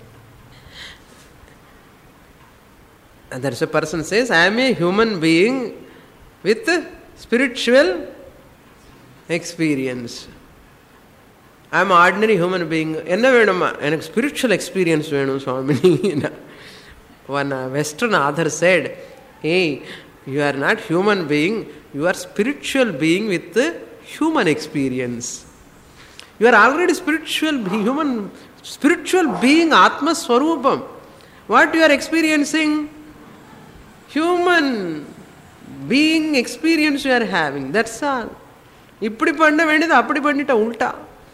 Speaker 1: and there's a person says, I am a human being with spiritual experience. I am an ordinary human being. Enna venuma? Enak spiritual experience venum Swamini. One Western author said, hey, you are not human being, you are spiritual being with human experience. You are already spiritual human, spiritual being, Atma Swarupam. What you are experiencing? Human being experience you are having. That's all. இப்படி பண்ண வேண்டியது அப்படி பண்ணிட்ட உல்ட்டா.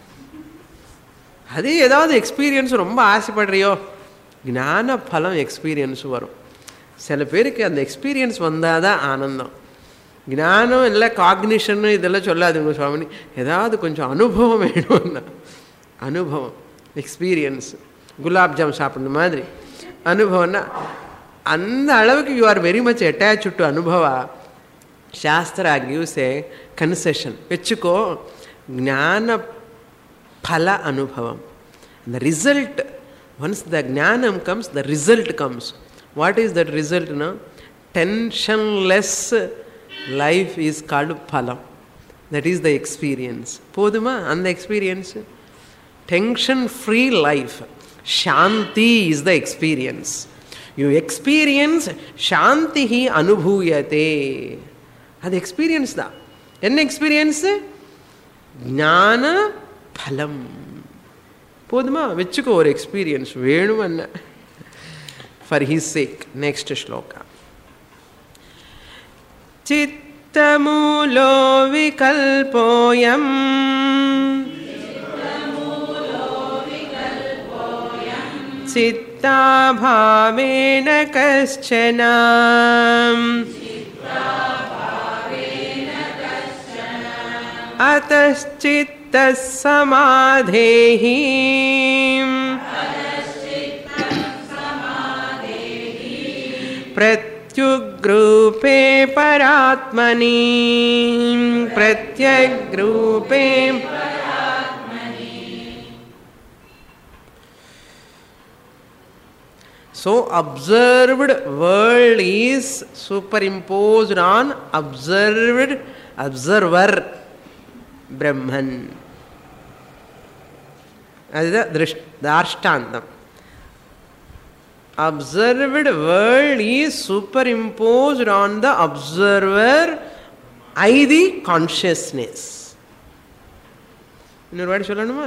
Speaker 1: அதே ஏதாவது experience ரொம்ப ஆசைப்படுறியோ, ஞான பலம் எக்ஸ்பீரியன்ஸ் வரும். சில பேருக்கு அந்த எக்ஸ்பீரியன்ஸ் வந்தால் தான் ஆனந்தம். ஞானம் இல்லை காக்னிஷன்னு இதெல்லாம் சொல்லாதுங்க சுவாமினி, ஏதாவது கொஞ்சம் அனுபவம் வேணும்னா. அனுபவம், எக்ஸ்பீரியன்ஸ், குலாப் ஜாம் சாப்பிட்ற மாதிரி அனுபவம்னா அந்த அளவுக்கு you are very much attach to anubhava. Shastra gives a concession. வச்சுக்கோ, ஞான பல அனுபவம். the result, once the jnanam comes, the result comes. What is that result? No? Tensionless life is called phalam. That is the experience. Poduma, and the experience. Tension free life. Shanti is the experience. You experience shanti hi anubhuyate. That experience da. Enna experience? Jnana phalam. Poduma, vechukko or experience venu anna. For his sake. Next shloka. Chittamulo vikalpoyam chitta bhavena kaschana ataschitta samadhehi pratyugrupe paratmani pratyagrupe paratmani. So observed world is superimposed on observed observer Brahman. That is the Darshtantam. Observed world is superimposed on the observer, I the consciousness. இன்னொரு வாட்டி சொல்லணுமா?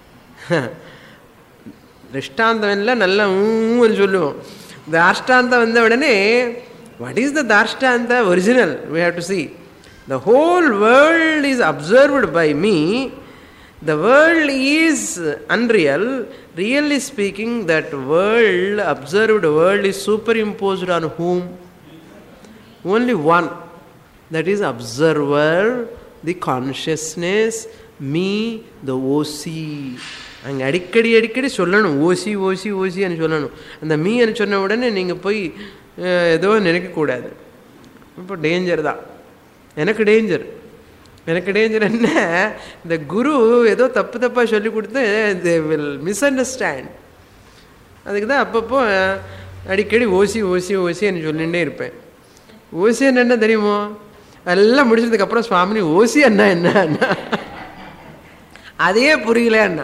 Speaker 1: திருஷ்டாந்தம் எல்லாம் நல்லா ஊன்னு சொல்லுவோம். தாஷ்டாந்தம் வந்த உடனே what is the dashtanta original? we have to see. The whole world is observed by me. The world is unreal. Really speaking, that world, observed world, is superimposed on whom? Only one. That is observer, the consciousness, me, the O C. அங்கே அடிக்கடி அடிக்கடி சொல்லணும் ஓசி ஓசி ஓசின்னு சொல்லணும். அந்த மீன்னு சொன்ன உடனே நீங்கள் போய் ஏதோ நினைக்கக்கூடாது. இப்போ டேஞ்சர் தான். எனக்கு டேஞ்சர் எனக்கு டேஞ்சர் என்ன? இந்த குரு ஏதோ தப்பு தப்பாக சொல்லி கொடுத்து தே வில் மிஸ் அண்டர்ஸ்டாண்ட். அதுக்கு தான் அப்பப்போ அடிக்கடி ஓசி ஓசி ஓசின்னு சொல்லிகிட்டே இருப்பேன். ஓசி என்ன தெரியுமோ, எல்லாம் முடிச்சதுக்கப்புறம் சுவாமி ஓசி அண்ணா என்ன அண்ணா அதையே புரியல அண்ணா.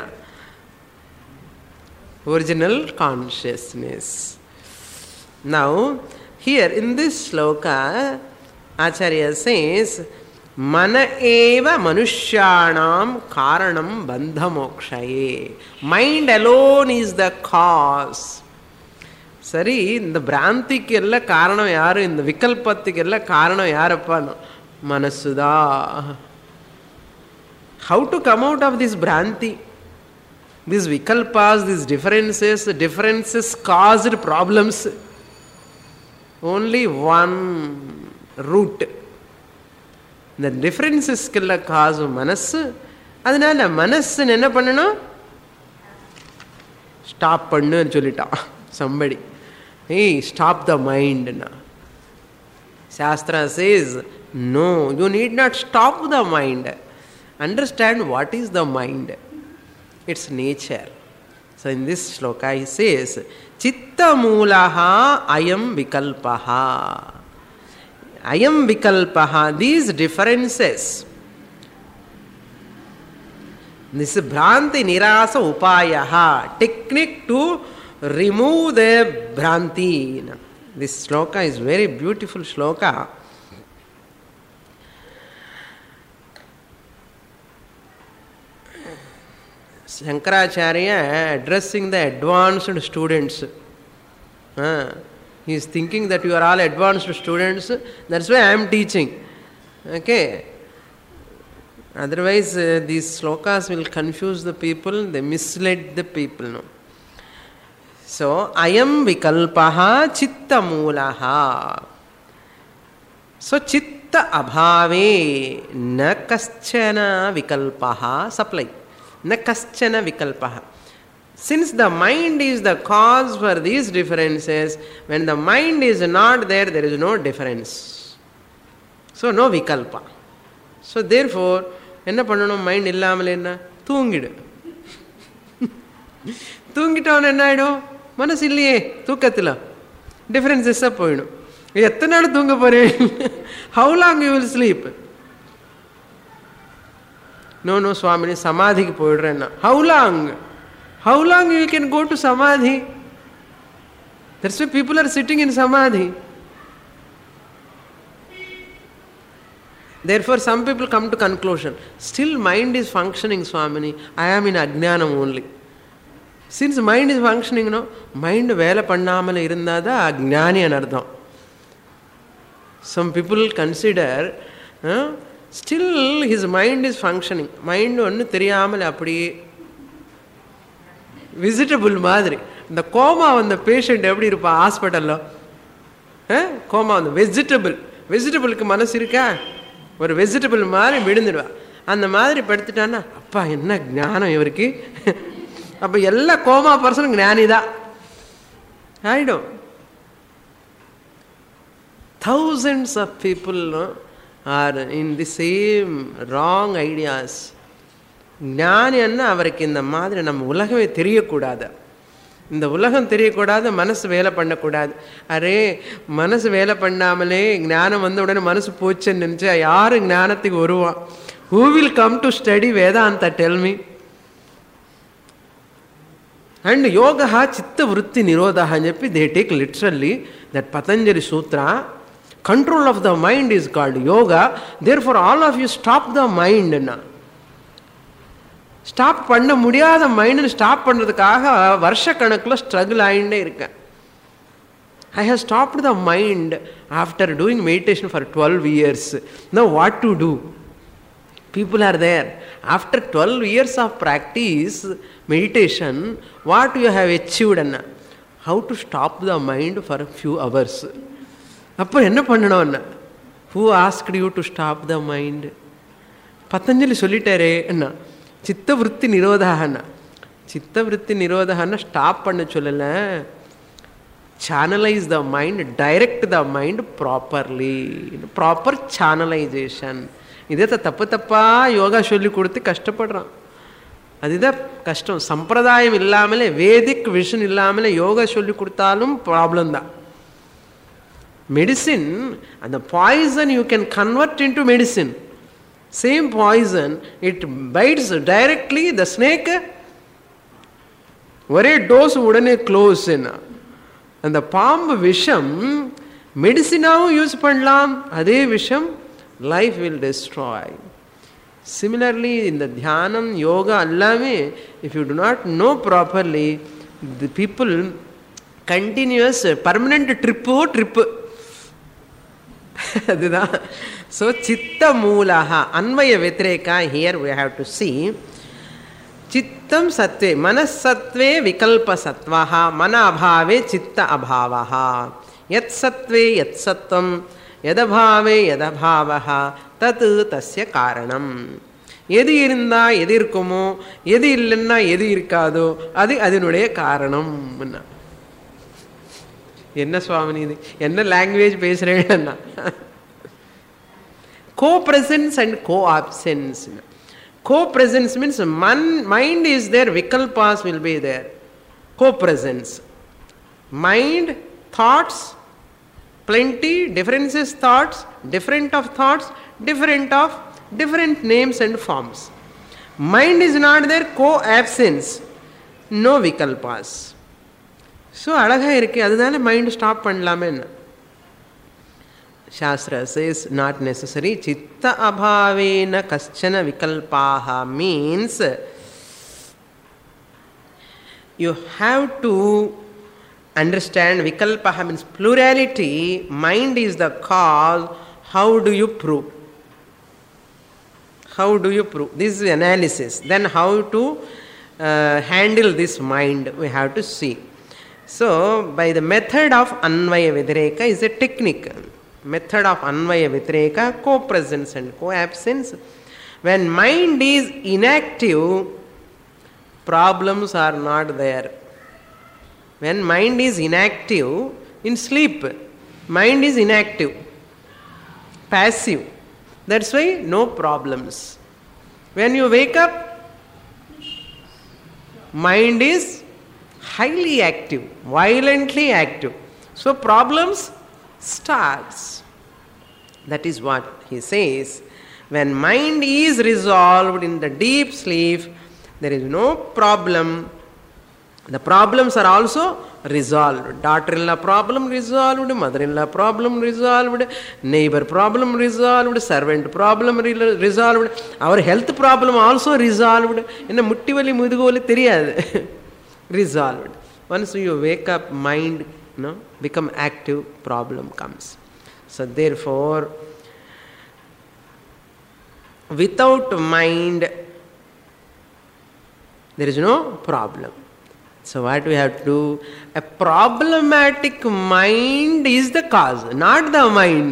Speaker 1: Original consciousness. Now here in this shloka Acharya says mana eva manushyanam karanam bandha mokshaye. Mind alone is the cause. சரி, இந்த பிராந்திக்கு எல்லாம் காரணம் யாரு, இந்த விகல்பத்துக்கு எல்லாம் காரணம் யாரப்பா? மனசுதா. How to come out of this bhranti? These vikalpas, these differences, the differences caused problems. Only one root. The differences killa cause manasu. அதனால மனசு என்ன பண்ணணும்? ஸ்டாப் பண்ணுன்னு சொல்லிட்டான் somebody. Hey, stop the mind. Na. Shastra says, no, you need not stop the mind. Understand what is the mind. Its nature. So in this shloka he says, chitta moolaha ayam vikalpaha. Ayam vikalpaha, these differences. This is bhranti nirasa upayaha, technique to remove the bhranti. This shloka is very beautiful shloka. Shankaracharya addressing the advanced students. Uh, he is thinking that you are all advanced students, that's why I am teaching. Okay. Otherwise uh, these shlokas will confuse the people, they mislead the people. No? So, ayam vikalpaha chitta moolaha. So, chitta abhave na kaschana vikalpaha. Supply. Na kaschana vikalpaha. Since the mind is the cause for these differences, when the mind is not there, there is no difference. So, no vikalpa. So, therefore, enna pannanum mind illamal enna? Thoongidu. தூங்கிட்டவன் என்ன ஆகிடும்? மனசு இல்லையே தூக்கத்தில், டிஃபரன்ஸஸாக போயிடும். எத்தனை நாள் தூங்க போகிறேன்? How long you will sleep? No no Swamini சமாதிக்கு போயிடுறேன்னா. How long? How long you can go to samadhi? That's why people are sitting in samadhi. Therefore some people come to conclusion, still mind is functioning Swamini, I am in ajnanam only. Since mind is functioning, no, mind vela pannamala irundada ajnani anardham. Some people consider uh, still his mind is functioning. Mind onnu theriyamal appadiye visitable madri. இந்த coma வந்த patient எப்படி இருப்பா ஹாஸ்பிட்டல்ல? Coma வந்து vegetable. வெஜிடபிளுக்கு மனசு இருக்கா? ஒரு vegetable மாதிரி விழுந்துடுவா. அந்த மாதிரி படுத்துட்டான்னா அப்பா என்ன ஞானம் இவருக்கு, அப்போ எல்லா கோமா பர்சனும் ஞானிதான் ஆயிடும். Thousands of people no, are in the same wrong ideas. ஞானின்னா அவருக்கு இந்த மாதிரி நம்ம உலகமே தெரியக்கூடாது, இந்த உலகம் தெரியக்கூடாது, மனசு வேலை பண்ணக்கூடாது. அரே மனசு வேலை பண்ணாமலே ஞானம் வந்த உடனே மனசு போச்சுன்னு நினச்சா யார் ஞானத்துக்கு வருவான்? Who will come to study Vedanta? Tell me. And yoga chitta vritti nirodha అని చెప్పి they take literally that Patanjali Sutra. Control of the mind is called yoga. Therefore all of you stop the mind. Stop பண்ண முடியாத mind stop பண்ணுறதுக்காக வருஷ கணக்கில் struggle ஆகிட்டே இருக்கேன். I have stopped the mind after doing meditation for twelve years. Now what to do? People are there. After twelve years of practice meditation what you have achieved அண்ணா? How to stop the mind for few hours. அப்போ என்ன பண்ணணும் அண்ணா? Who asked you to stop the mind? Patanjali சொல்லிட்டாரே அண்ணா, சித்தவருத்தி நிரோதான்னா. சித்தவருத்தி நிரோதான்னா ஸ்டாப் பண்ண சொல்லலை, channelise the mind, direct the mind properly. Proper channelisation. இதே தப்பு தப்பாக யோகா சொல்லி கொடுத்து கஷ்டப்படுறான். அதுதான் கஷ்டம். சம்பிரதாயம் இல்லாமலே, வேதிக் விஷன் இல்லாமலே யோகா சொல்லி கொடுத்தாலும் ப்ராப்ளம் தான். மெடிசின், அந்த poison you can convert into medicine. Same poison, it bites directly the snake, ஒரே டோஸ் உடனே க்ளோஸ். அந்த பாம்பு விஷம் மெடிசினாவும் யூஸ் பண்ணலாம், அதே விஷம் life will destroy. Similarly, in the dhyanam, yoga, allame, if you do not know properly, the people continuous permanent trip trip. So chitta moolaha anvaya vyatireka, here we have to see chittam sattve manas sattve vikalpa sattvaha mana abhave chitta abhavaha yat sattve yat sattvam yadabhave yadabhavaha தத்து தஸ்ய காரணம். எது இருந்தா எது இருக்குமோ, எது இல்லைன்னா எது இருக்காதோ அது அதனுடைய காரணம். என்ன சுவாமி இது, என்ன லாங்குவேஜ் பேசுறேன்னா, co presence and co absence. Co presence means மன் mind is there, vikalpas will be there. Co presence, mind, thoughts, plenty, differences thoughts, different of thoughts, different of different names and forms. Mind is not there, co-absence, no vikalpas. So alagha irukku, adanaல mind stop பண்ணலாமே. Shastra says not necessary. Chitta abhavena kaschana vikalpaha means you have to understand vikalpaha means plurality. Mind is the cause. How do you prove? How do you prove? This is analysis. Then how to uh, handle this mind, we have to see. So by the method of anvaya vyatireka is a technique. Method of anvaya vyatireka, co-presence and co-absence. When mind is inactive, problems are not there. When mind is inactive, in sleep, mind is inactive, passive. That's why no problems. When you wake up, mind is highly active, violently active. So problems starts. That is what he says. When mind is resolved in the deep sleep, there is no problem. The problems are also resolved. Daughter-in-law problem resolved, mother-in-law problem resolved, neighbor problem resolved, servant problem re- resolved, our health problem also resolved. In a muttivali mudugoli theriyadu. Resolved. Once you wake up, mind no, become active, problem comes. So therefore, without mind, there is no problem. So what we have to do? A problematic mind is the cause, not the mind.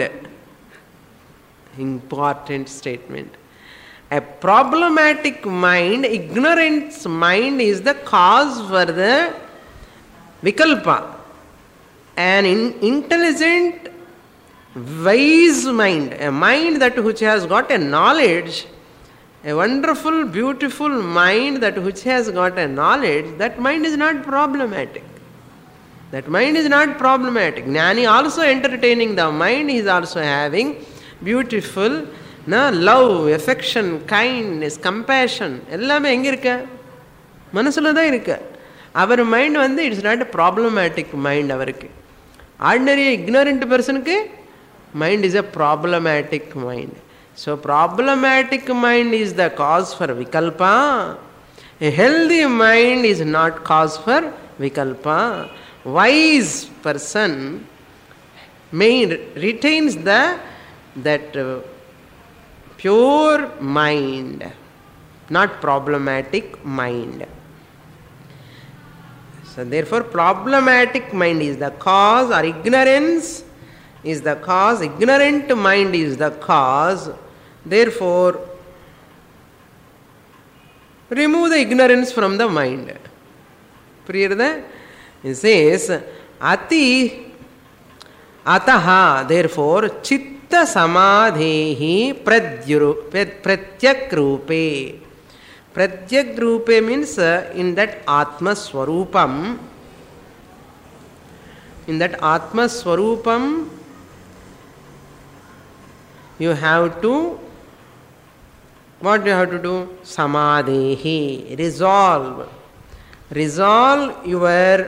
Speaker 1: Important statement. A problematic mind, ignorant mind is the cause for the vikalpa. An in- intelligent, wise mind, a mind that which has got a knowledge, a wonderful, beautiful mind that which has got a knowledge, that mind is not problematic. That mind is not problematic. Jnani also entertaining the mind, he is also having beautiful no, love, affection, kindness, compassion. எல்லாமே எங்க இருக்க? மனசுல தான் இருக்கு. அவர் mind வந்து it's not a problematic mind அவருக்கு. Ordinary ignorant personக்கு mind is a problematic mind. So problematic mind is the cause for vikalpa. A healthy mind is not cause for vikalpa. Wise person may retains the that uh, pure mind, not problematic mind. So therefore problematic mind is the cause, or ignorance is the cause, ignorant mind is the cause. Therefore, remove the ignorance from the mind. Priyarada? It says, Ati Ataha, therefore, Chitta Samadhehi Pratyak Rupe. Pratyak Rupe means uh, in that Atma Swarupam, in that Atma Swarupam, you have to, what do you have to do? Samadhi, resolve. Resolve your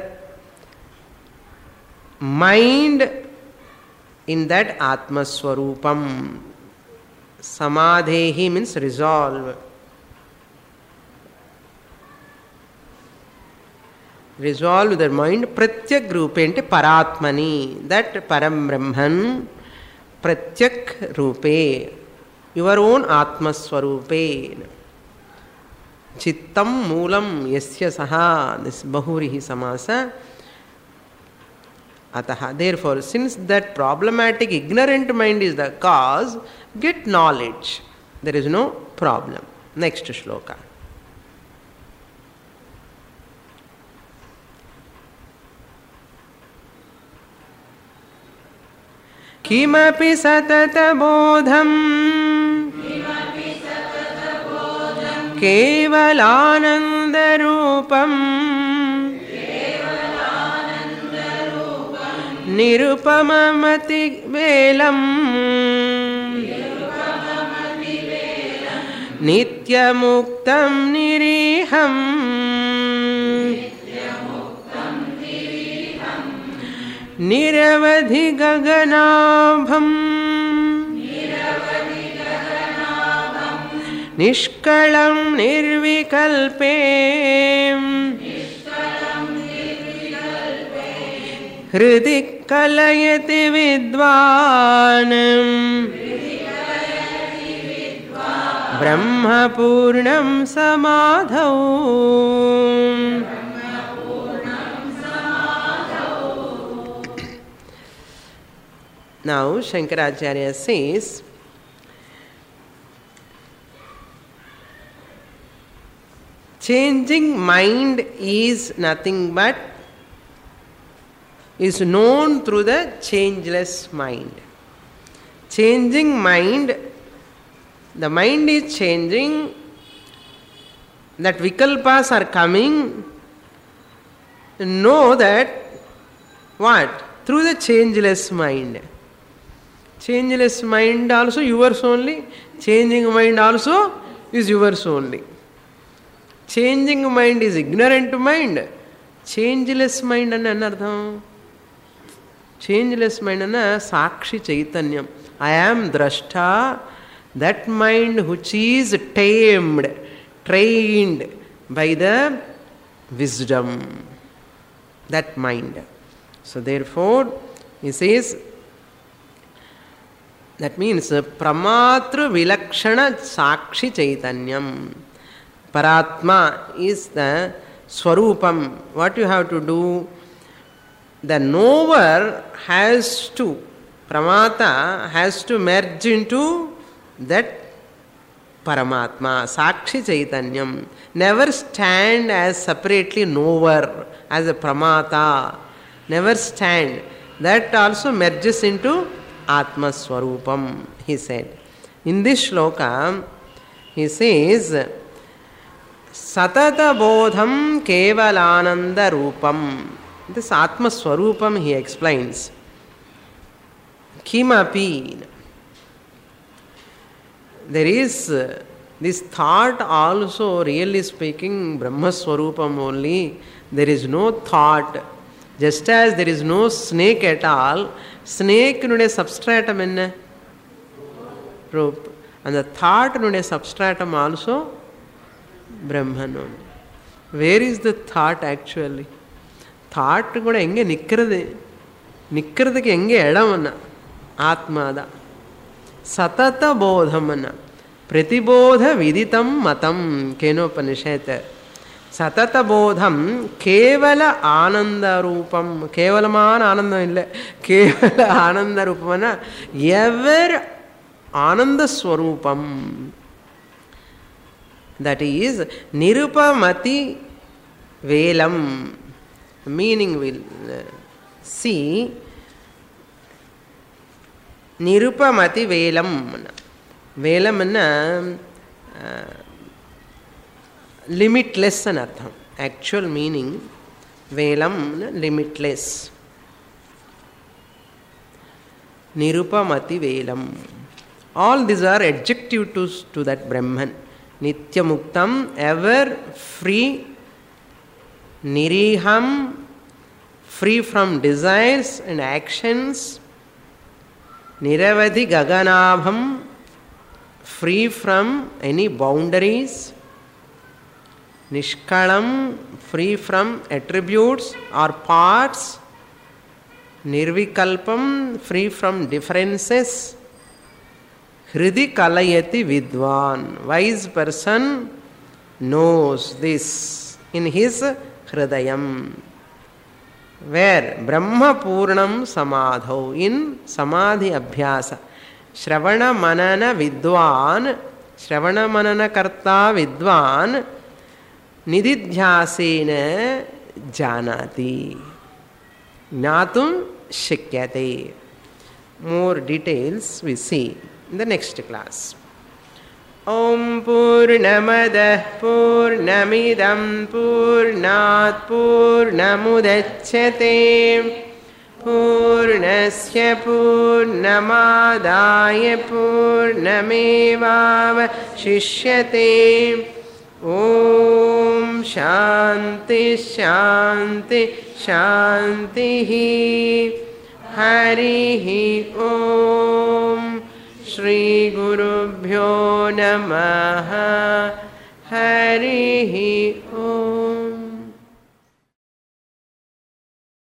Speaker 1: mind in that Atma Swarupam. Samadhi means resolve. Resolve their mind. Pratyak Rupe ante Paratmani, that Param Brahman. Pratyak Rupe, your own Atma Swarupe. Chittam Moolam Yasya Saha, this Bahurihi Samasa. Ataha. Therefore, since that problematic ignorant mind is the cause, get knowledge. There is no problem. Next shloka. Kimapi satata bodham kevalananda rupam nirupamamati velam nityamuktam niriham niravadhi gaganabham nishkalam nirvikalpe hridik kalayati vidvanam brahma purnam samadhav. Now Shankaracharya says, changing mind is nothing but, is known through the changeless mind. Changing mind, the mind is changing, that vikalpas are coming, know that, what? Through the changeless mind. Changeless mind also yours only. Changing mind also is yours only. Changing mind is ignorant mind. Changeless mind anna anardham. Changeless mind anna sakshi chaitanyam. I am drashta. That mind which is tamed, trained by the wisdom. That mind. So therefore, he says, that means Pramatra Vilakshana Sakshi Chaitanyam. Paratma is the Swarupam. What you have to do? The knower has to, Pramata has to merge into that Paramatma, Sakshi Chaitanyam. Never stand as separately knower, as a Pramata. Never stand. That also merges into Atma Swarupam, he said. In this shloka, he says, Satata Bodham Kevalananda Rupam. This Atma Swarupam he explains. Kimapi. There is uh, this thought also, really speaking, Brahma Swarupam only. There is no thought. Just as there is no snake at all, snake nude substratum enna? Roop. And the thought nude substratum also Brahman only. Where is the thought actually? Thought kuda enge nikkiradhu. Nikkiradhukku enge edam anna? Atmada. Satata bodham anna. Pratibodha viditam matam. Kenopanishad. Satata bodham kevala ananda rupam. Kevalamana anandam illa. Kevala ananda rupamana. Ever ananda swarupam. That is nirupamati velam. Meaning will uh, see. Nirupamati velam. Velam anna uh, limitless అని అర్థం. Actual meaning వేలం limitless. నిరుపమతి వేలం. All these are adjective to to that Brahman. నిత్యముక్తం, ever free, నిరీహం, free from desires and actions, niravadhi gaganabham, free from any boundaries, nishkalam, free from attributes or parts, nirvikalpam, free from differences, hridi kalayati vidwan, wise person knows this in his hridayam. Where Brahma Purnam Samadhau, in Samadhi Abhyasa, Shravana Manana Vidwan, Shravana Manana Karta Vidwan, Nididhyasena Janati, Gnatum Shikyate. More details we see in the next class. Om Purnamadah Purnamidam Purnat Purnamudachyate Purnasya Purnamadaya Purnamevavashishyate. Om Shanti Shanti Shantihi. Harihi Om. Shri Gurubhyo Namaha. Harihi Om.